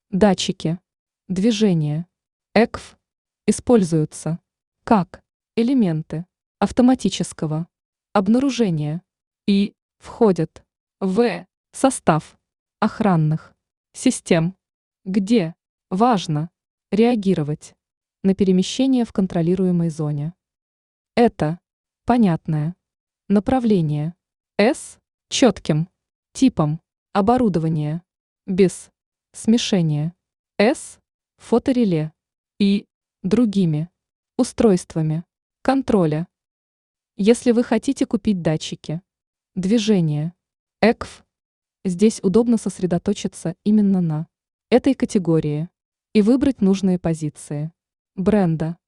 Датчики движения ЭКФ используются как элементы автоматического обнаружения и входят в состав охранных систем, где важно реагировать на перемещение в контролируемой зоне. Это понятное направление с четким типом оборудования, без смешения с фотореле и другими устройствами контроля. Если вы хотите купить датчики движения ЭКФ, здесь удобно сосредоточиться именно на этой категории и выбрать нужные позиции бренда,